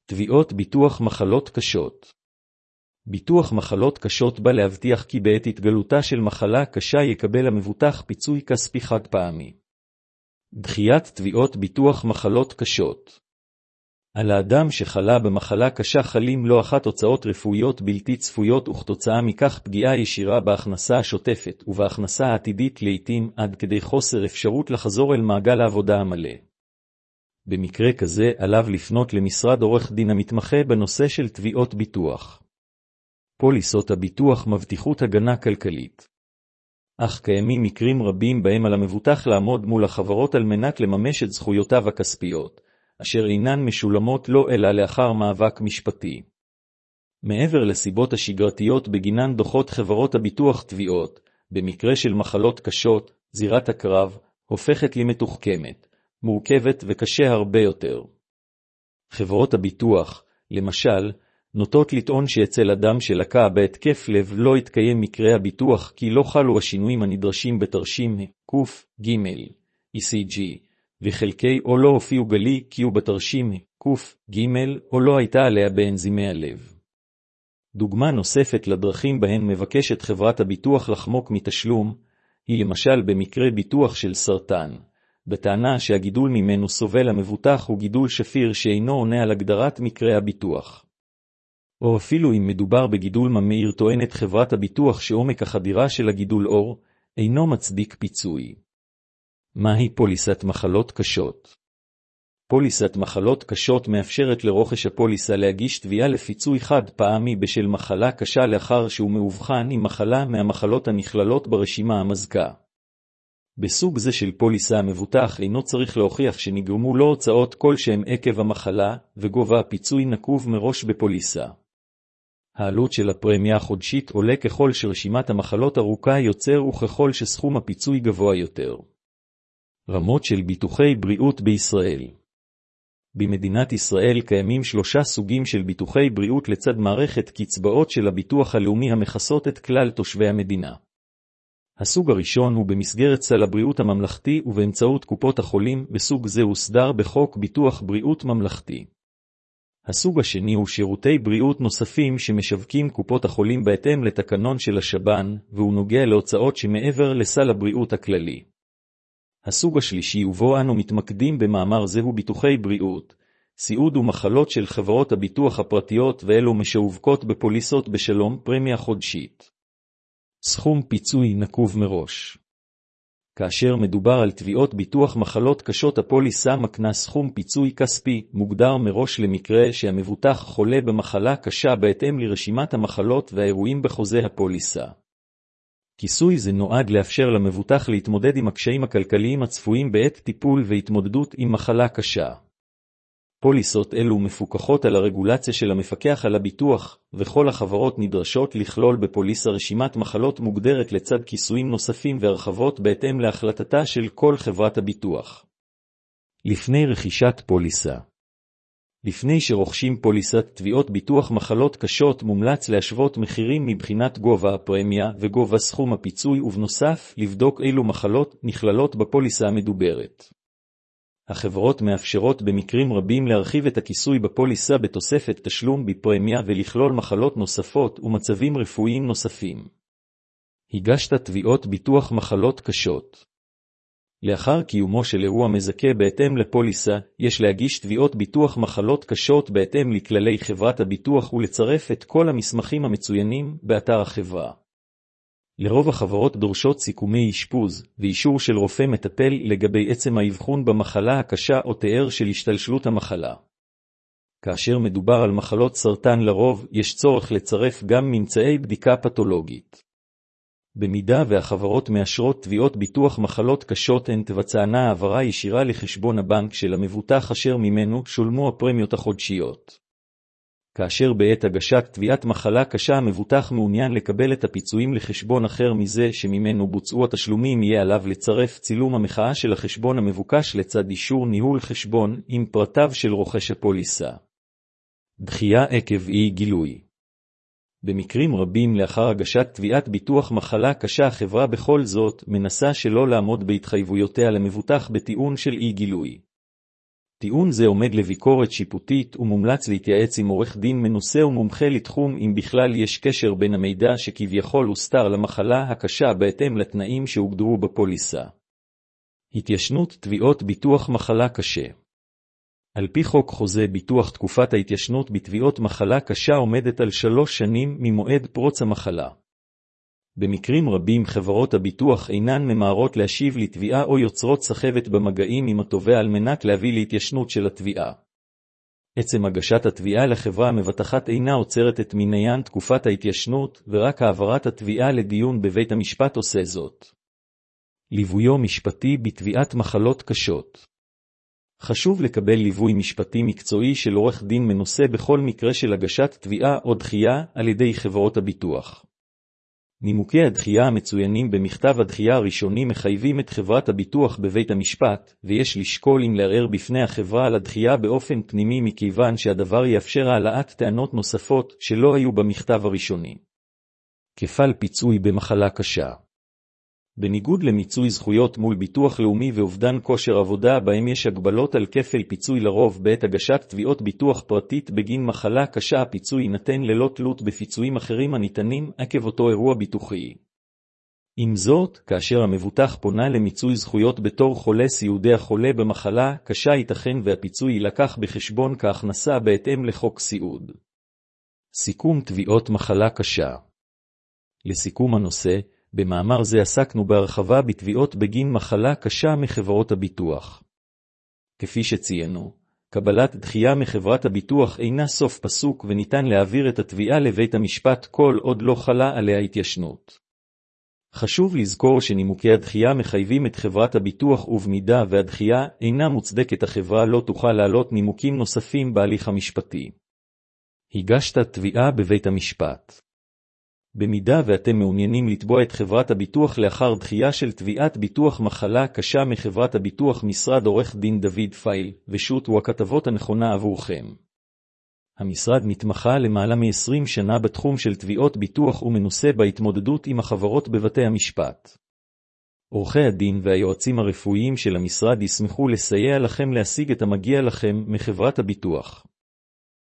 תביעות ביטוח מחלות קשות. ביטוח מחלות קשות בא להבטיח כי בעת התגלותה של מחלה קשה יקבל המבוטח פיצוי כספי חד פעמי. דחיית תביעות ביטוח מחלות קשות. על האדם שחלה במחלה קשה חלים לא אחת הוצאות רפואיות בלתי צפויות וכתוצאה מכך פגיעה ישירה בהכנסה השוטפת ובהכנסה העתידית לעתים עד כדי חוסר אפשרות לחזור אל מעגל העבודה המלא. במקרה כזה עליו לפנות למשרד עורך דין המתמחה בנושא של תביעות ביטוח. פוליסות הביטוח מבטיחות הגנה כלכלית. אך קיימים מקרים רבים בהם על המבוטח לעמוד מול החברות על מנת לממש את זכויותיו הכספיות, אשר אינן משולמות לו אלא לאחר מאבק משפטי. מעבר לסיבות השגרתיות בגינן דוחות חברות הביטוח תביעות, במקרה של מחלות קשות, זירת הקרב הופכת למתוחכמת, מורכבת וקשה הרבה יותר. חברות הביטוח, למשל, נוטות לטעון שאצל אדם שלקה בהתקף לב לא התקיים מקרה הביטוח כי לא חלו השינויים הנדרשים בתרשים קוף ג' ECG, וחלקי או לא הופיעו גלי כי הוא בתרשים קוף ג' או לא הייתה עליה באנזימי הלב. דוגמה נוספת לדרכים בהן מבקשת חברת הביטוח לחמוק מתשלום, היא למשל במקרה ביטוח של סרטן, בטענה שהגידול ממנו סובל המבוטח הוא גידול שפיר שאינו עונה על הגדרת מקרה הביטוח. או אפילו אם מדובר בגידול ממאיר טוענת חברת הביטוח שעומק החדירה של הגידול אור אינו מצדיק פיצוי. מהי פוליסת מחלות קשות? פוליסת מחלות קשות מאפשרת לרוכש הפוליסה להגיש תביעה לפיצוי חד פעמי בשל מחלה קשה לאחר שהוא מאובחן עם מחלה מהמחלות הנכללות ברשימה המזכה. בסוג זה של פוליסה המבוטח אינו צריך להוכיח שנגרמו לו הוצאות כלשהם עקב המחלה, וגובה הפיצוי נקוב מראש בפוליסה. העלות של הפרמיה החודשית עולה ככל שרשימת המחלות ארוכה יוצר וככל שסכום הפיצוי גבוה יותר. רמות של ביטוחי בריאות בישראל. במדינת ישראל קיימים 3 סוגים של ביטוחי בריאות לצד מערכת קצבאות של הביטוח הלאומי המכסות את כלל תושבי המדינה. הסוג הראשון הוא במסגרת סל הבריאות הממלכתי ובאמצעות קופות החולים, בסוג זה הוסדר בחוק ביטוח בריאות ממלכתי. הסוג השני הוא שירותי בריאות נוספים שמשווקים קופות החולים בהתאם לתקנון של השב"ן, והוא נוגע להוצאות שמעבר לסל הבריאות הכללי. הסוג השלישי ובו אנו מתמקדים במאמר זה הוא ביטוחי בריאות, סיעוד ומחלות של חברות הביטוח הפרטיות ואלו משווקות בפוליסות בשלום פרמיה חודשית. סכום פיצוי נקוב מראש. כאשר מדובר על תביעות ביטוח מחלות קשות הפוליסה מקנה סכום פיצוי כספי מוגדר מראש למקרה שהמבוטח חולה במחלה קשה בהתאם לרשימת המחלות והאירועים בחוזה הפוליסה. כיסוי זה נועד לאפשר למבוטח להתמודד עם הקשיים הכלכליים הצפויים בעת טיפול והתמודדות עם מחלה קשה. פוליסות אלו מפוקחות על הרגולציה של המפקח על הביטוח, וכל החברות נדרשות לכלול בפוליסה רשימת מחלות מוגדרת לצד כיסויים נוספים והרחבות בהתאם להחלטתה של כל חברת הביטוח. לפני רכישת פוליסה. לפני שרוכשים פוליסת תביעות ביטוח מחלות קשות מומלץ להשוות מחירים מבחינת גובה הפרמיה וגובה סכום הפיצוי ובנוסף לבדוק אילו מחלות נכללות בפוליסה המדוברת. החברות מאפשרות במקרים רבים להרחיב את הכיסוי בפוליסה בתוספת תשלום בפרמיה ולכלול מחלות נוספות ומצבים רפואיים נוספים. הגשת תביעות ביטוח מחלות קשות. לאחר קיומו של אירוע מזכה בהתאם לפוליסה, יש להגיש תביעות ביטוח מחלות קשות בהתאם לכללי חברת הביטוח ולצרף את כל המסמכים המצוינים באתר החברה. לרוב החברות דורשות סיכומי אשפוז ואישור של רופא מטפל לגבי עצם האבחון במחלה הקשה או תיאר של השתלשלות המחלה. כאשר מדובר על מחלות סרטן לרוב יש צורך לצרף גם ממצאי בדיקה פתולוגית. במידה והחברות מאשרות תביעות ביטוח מחלות קשות הן תבצענה העברה ישירה לחשבון הבנק של המבוטח אשר ממנו שולמו הפרמיות החודשיות. כאשר בעת הגשת תביעת מחלה קשה המבוטח מעוניין לקבל את הפיצויים לחשבון אחר מזה שממנו בוצעו התשלומים יהיה עליו לצרף צילום המחאה של החשבון המבוקש לצד אישור ניהול חשבון עם פרטיו של רוכש הפוליסה. דחייה עקב אי גילוי. במקרים רבים לאחר הגשת תביעת ביטוח מחלה קשה החברה בכל זאת מנסה שלא לעמוד בהתחייבויותיה למבוטח בטיעון של אי גילוי. טיעון זה עומד לביקורת שיפוטית ומומלץ להתייעץ עם עורך דין מנוסה ומומחה לתחום אם בכלל יש קשר בין המידע שכביכול הוסתר למחלה הקשה בהתאם לתנאים שהוגדרו בפוליסה. התיישנות תביעות ביטוח מחלה קשה. על פי חוק חוזה ביטוח, תקופת ההתיישנות בתביעות מחלה קשה עומדת על 3 שנים ממועד פרוץ המחלה. במקרים רבים חברות הביטוח אינן ממהרות להשיב לתביעה או יוצרות סחבת במגעים עם התובע על מנת להביא להתיישנות של התביעה. עצם הגשת התביעה לחברה המבטחת אינה עוצרת את מניין תקופת ההתיישנות, ורק העברת התביעה לדיון בבית המשפט עושה זאת. ליוויו משפטי בתביעת מחלות קשות. חשוב לקבל ליווי משפטי מקצועי של עורך דין מנוסה בכל מקרה של הגשת תביעה או דחייה על ידי חברות הביטוח. נימוקי הדחייה המצוינים במכתב הדחייה הראשוני מחייבים את חברת הביטוח בבית המשפט, ויש לשקול אם לערער בפני החברה על הדחייה באופן פנימי מכיוון שהדבר יאפשר העלאת טענות נוספות שלא היו במכתב הראשוני. כפל פיצוי במחלה קשה. בניגוד למיצוי זכויות מול ביטוח לאומי ואובדן כושר עבודה בהם יש הגבלות על כפל פיצוי לרוב בעת הגשת תביעות ביטוח פרטית בגין מחלה קשה, הפיצוי יינתן ללא תלות בפיצויים אחרים הניתנים עקב אותו אירוע ביטוחי. עם זאת, כאשר המבוטח פונה למיצוי זכויות בתור חולה סיעודי החולה במחלה קשה, ייתכן והפיצוי יילקח בחשבון כהכנסה בהתאם לחוק סיעוד. סיכום תביעות מחלה קשה. לסיכום הנושא, במאמר זה עסקנו בהרחבה בתביעות בגין מחלה קשה מחברות הביטוח. כפי שציינו, קבלת דחייה מחברת הביטוח אינה סוף פסוק וניתן להעביר את התביעה לבית המשפט כל עוד לא חלה עליה התיישנות. חשוב לזכור שנימוקי הדחייה מחייבים את חברת הביטוח, ובמידה והדחייה אינה מוצדקת החברה לא תוכל להעלות נימוקים נוספים בהליך המשפטי. הגשת תביעה בבית המשפט. במידה ואתם מעוניינים לתבוע את חברת הביטוח לאחר דחייה של תביעת ביטוח מחלה קשה מחברת הביטוח, משרד עורך דין דוד פייל ושות הוא הכתבות הנכונה עבורכם. המשרד מתמחה למעלה מ-20 שנה בתחום של תביעות ביטוח ומנוסה בהתמודדות עם החברות בבתי המשפט. עורכי הדין והיועצים הרפואיים של המשרד ישמחו לסייע לכם להשיג את המגיע לכם מחברת הביטוח.